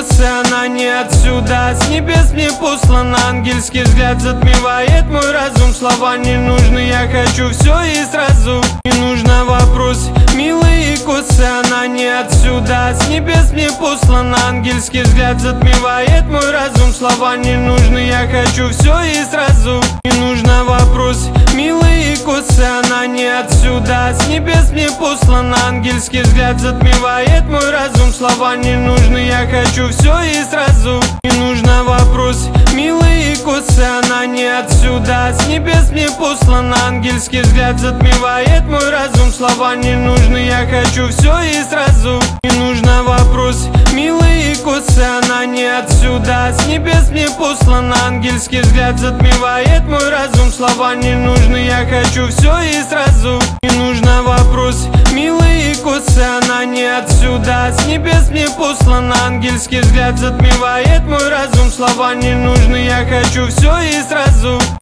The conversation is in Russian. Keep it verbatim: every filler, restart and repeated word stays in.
косы, она не отсюда. С небес мне послан ангельский взгляд, затмевает мой разум. Слова не нужны, я хочу все и сразу. Не нужно вопрос, милые косы, она не отсюда. С небес мне послан ангельский взгляд, затмевает мой разум. Слова не нужны, я хочу все и сразу. Не нужно вопрос, милые косы, она не отсюда. С небес мне послан ангельский взгляд, затмевает мой разум. Слова не нужны, я хочу все и сразу. Не нужно вопрос, милые косы, она не отсюда. С небес мне послан ангельский взгляд, затмевает мой разум. Слова не нужны, я хочу все и сразу. Не нужно вопрос, милые косы, она не отсюда. С небес мне послан ангельский взгляд, затмевает мой разум. Слова не нужны, я хочу все и сразу. Не нужно вопрос, милые косы, она не отсюда. С небес мне послан ангельский взгляд, затмевает мой разум. Слова не нужны, я хочу все и сразу.